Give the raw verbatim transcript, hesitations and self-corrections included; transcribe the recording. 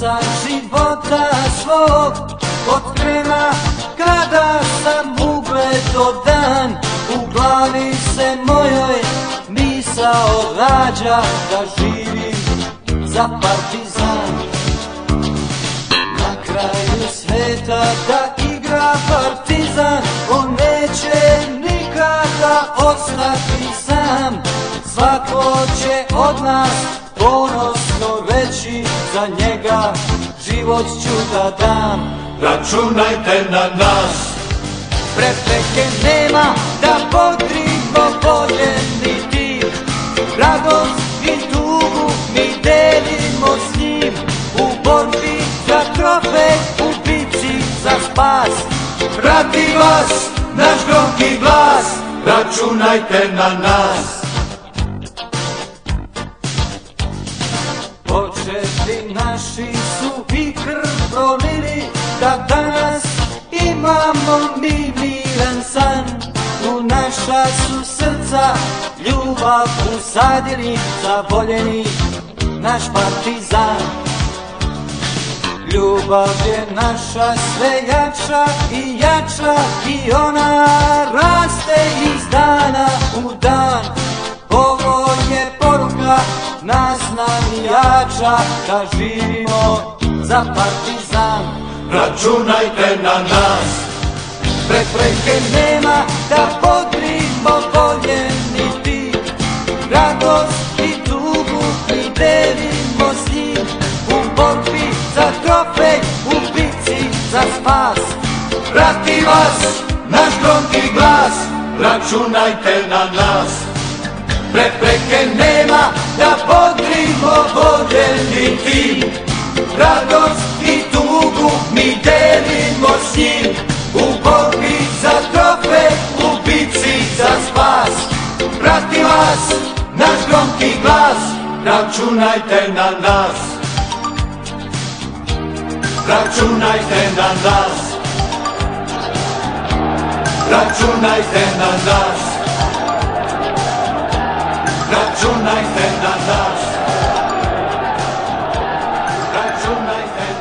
sam života svog od trena kada sam ugledao dan. U glavi se mojoj misao rađa da živim za Partizan. Na kraju sveta da igra Partizan, on neće nikada ostati sam. Svako će od nas ponosno reći, za njega život ću da dam. Računajte na nas, prepreke nema da bodrimo voljeni tim. Radost i tugu mi delimo s njim, u borbi za trofej, u bici za spas. prati vas naš gromki glas, računajte na nas. Početni naši su i krv prolili, da danas imamo mi miran san. U naša su srca ljubav usadili, za voljeni naš Partizan. Ljubav je naša sve jača i jača, i ona raste iz dana u dan. Ovo je poruka nas navijača, da živimo za Partizan. Računajte na nas, prepreke nema da bodrimo voljeni tim. Radost i tugu mi delimo s njim, u borbi za trofej, u bici za spas. prati vas naš gromki glas, računajte na nas. Prepreke nema da bodrimo voljeni tim. Radost i tugu mi delimo s njim, u borbi za trofej, u bici za spas. Prati vas naš gromki glas, računajte na nas. Računajte na nas, računajte na nas, računajte na nas, računajte na nas.